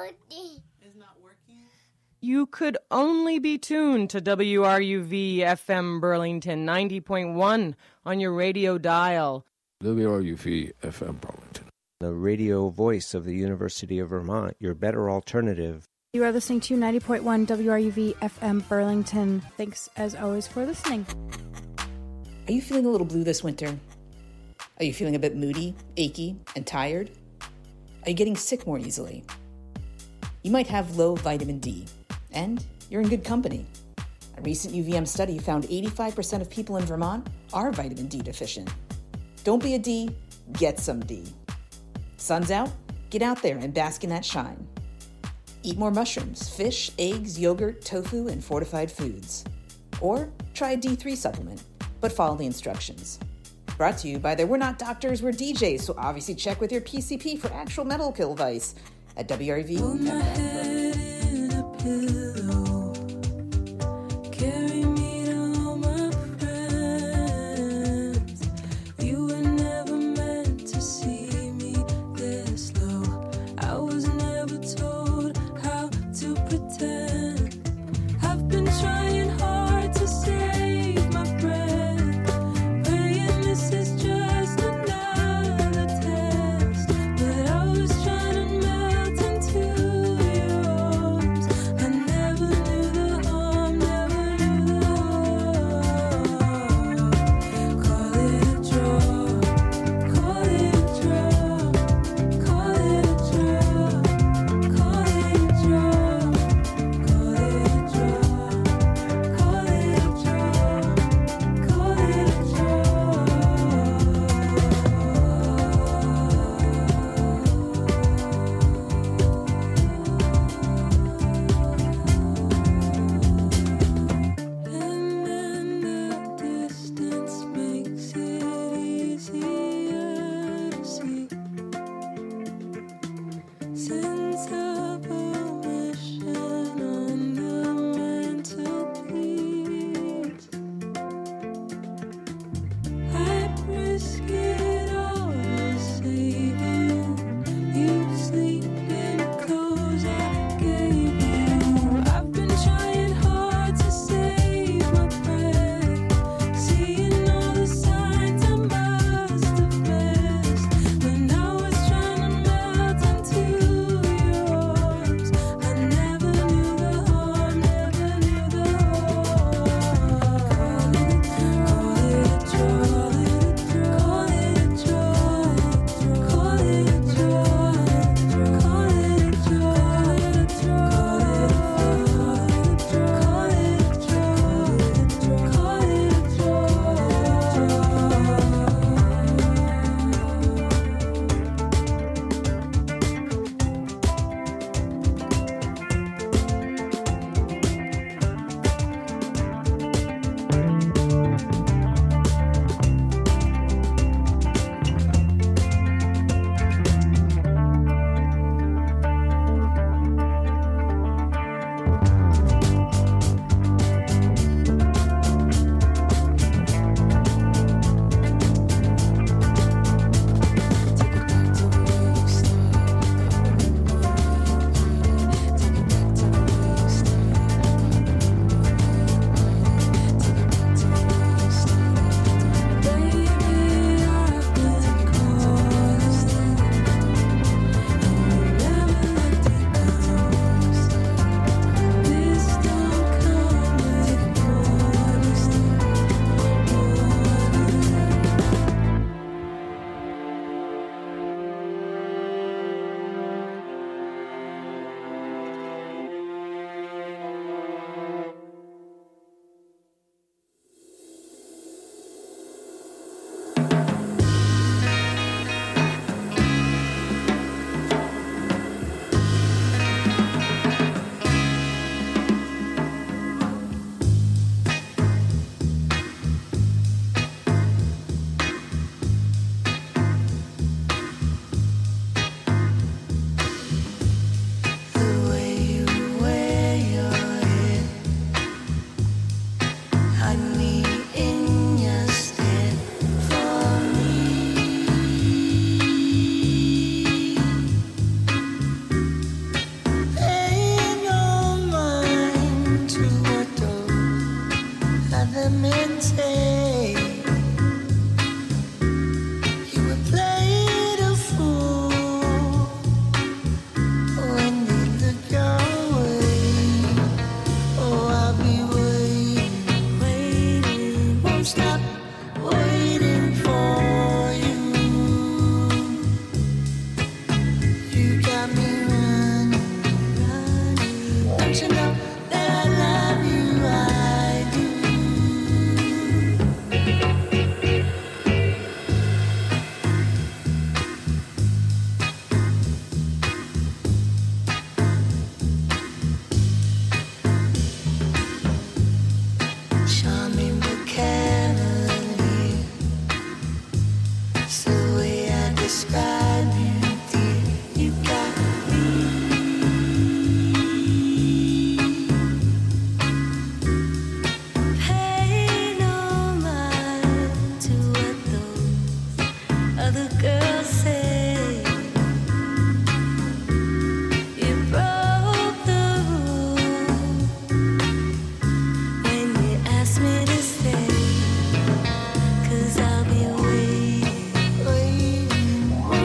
It's not working? You could only be tuned to WRUV FM Burlington 90.1 on your radio dial. WRUV FM Burlington. The radio voice of the University of Vermont, your better alternative. You are listening to 90.1 WRUV FM Burlington. Thanks, as always, for listening. Are you feeling a little blue this winter? Are you feeling a bit moody, achy, and tired? Are you getting sick more easily? You might have low vitamin D, and you're in good company. A recent UVM study found 85% of people in Vermont are vitamin D deficient. Don't be a D, get some D. Sun's out, get out there and bask in that shine. Eat more mushrooms, fish, eggs, yogurt, tofu, and fortified foods. Or try a D3 supplement, but follow the instructions. Brought to you by the We're Not Doctors, We're DJs, so obviously check with your PCP for actual medical advice at WRV. Put my head in a pillow, carry me to all my friends. You were never meant to see me this low. I was never told how to pretend. I've been trying hard to save my breath, praying this is just another test. But I was trying to melt into your arms. I never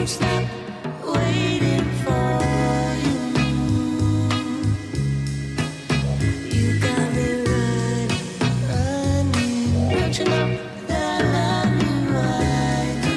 won't stop waiting for you. You got me running. Don't you know that I love you? I do.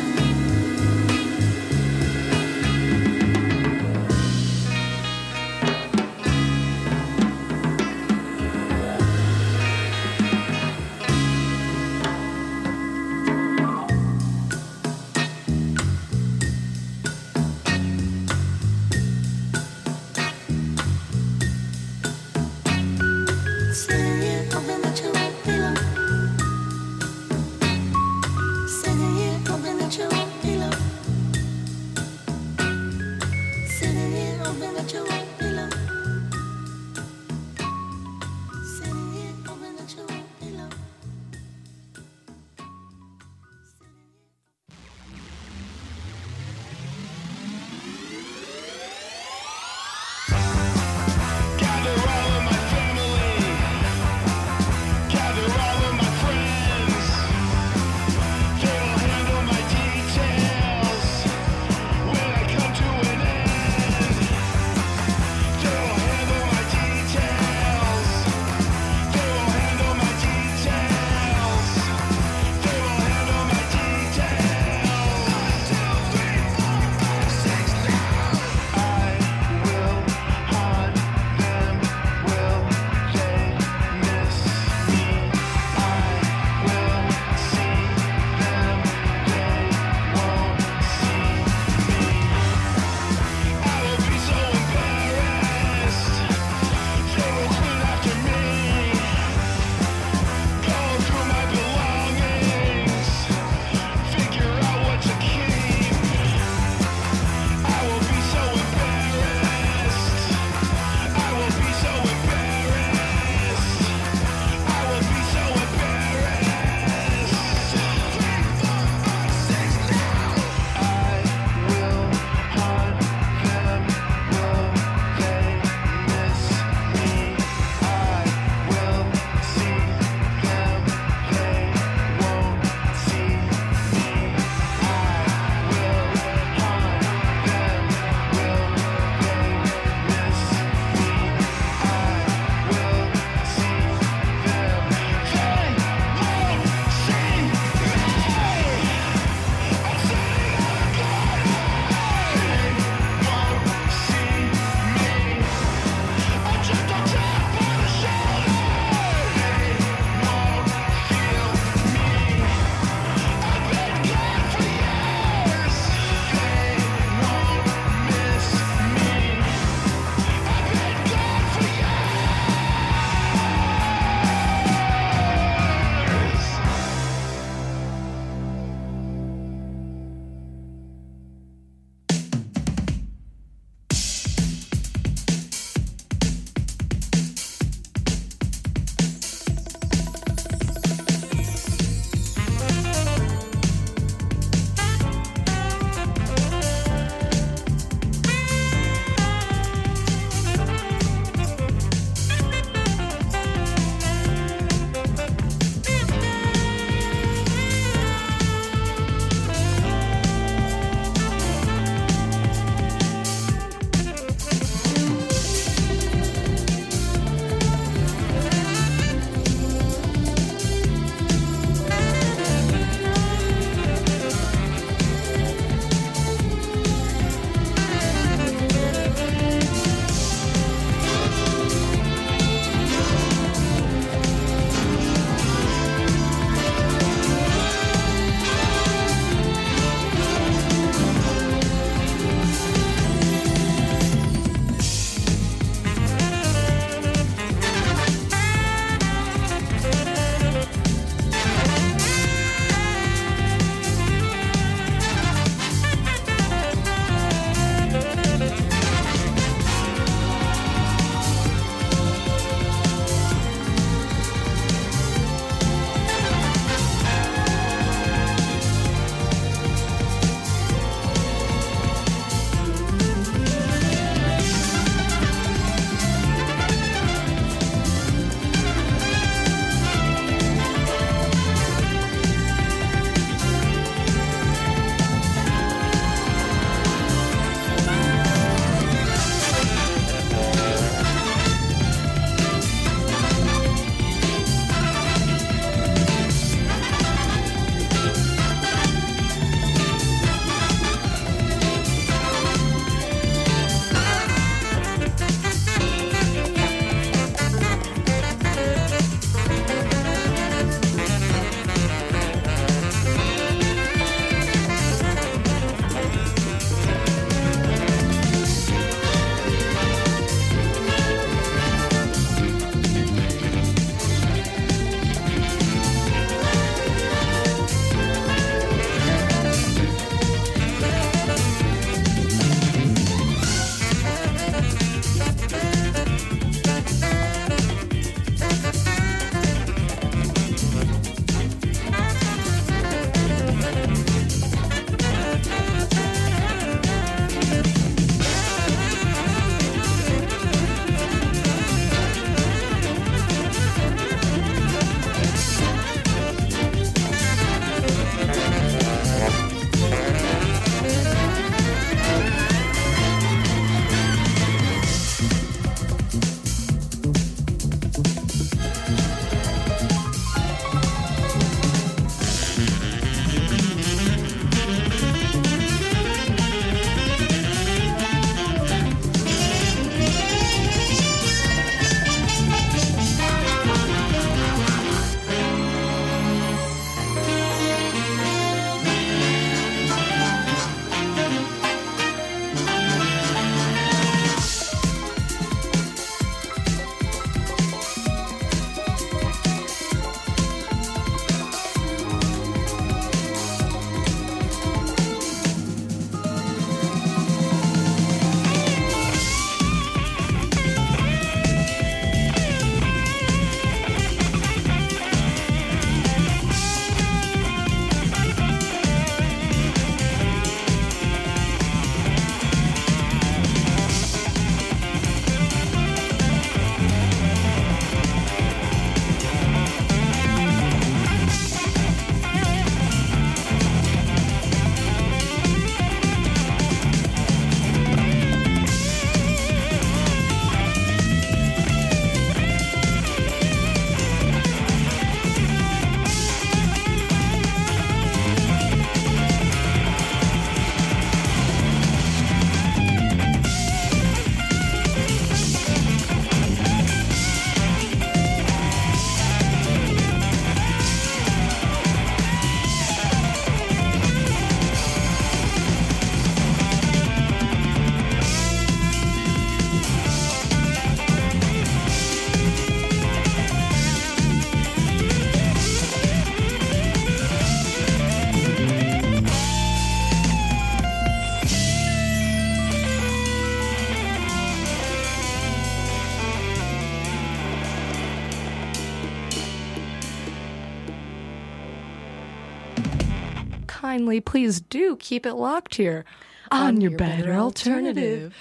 kindly, please do keep it locked here on your better alternative.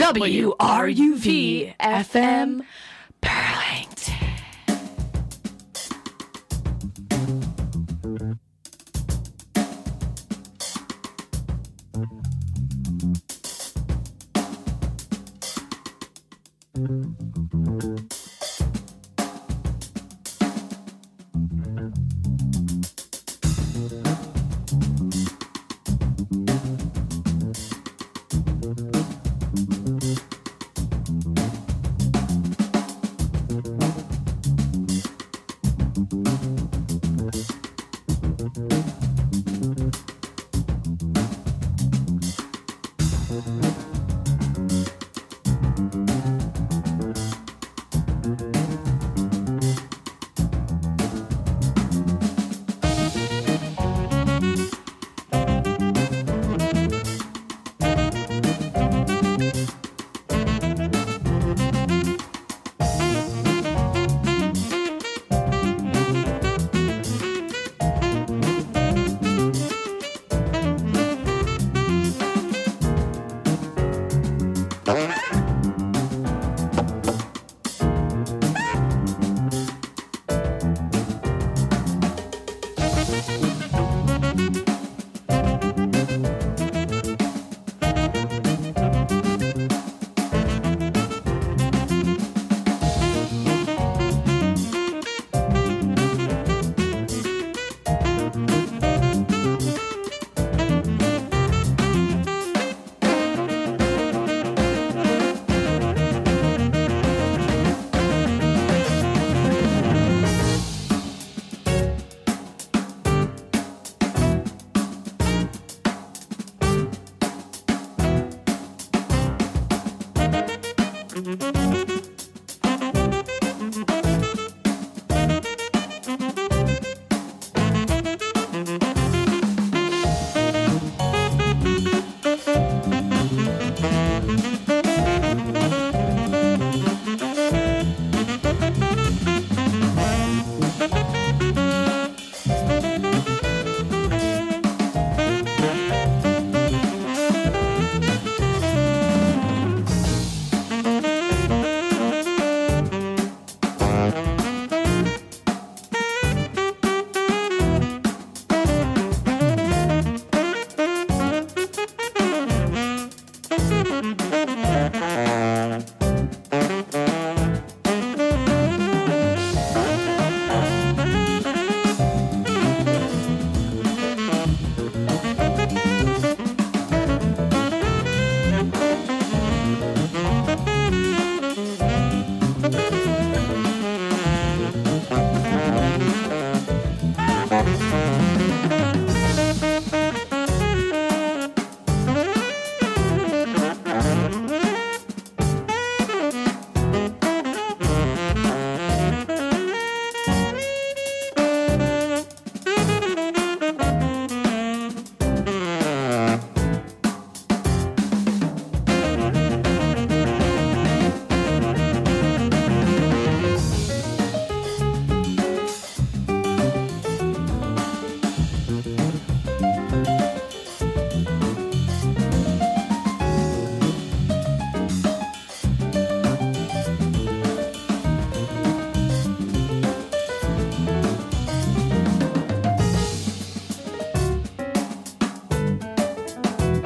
WRUV FM Burlington.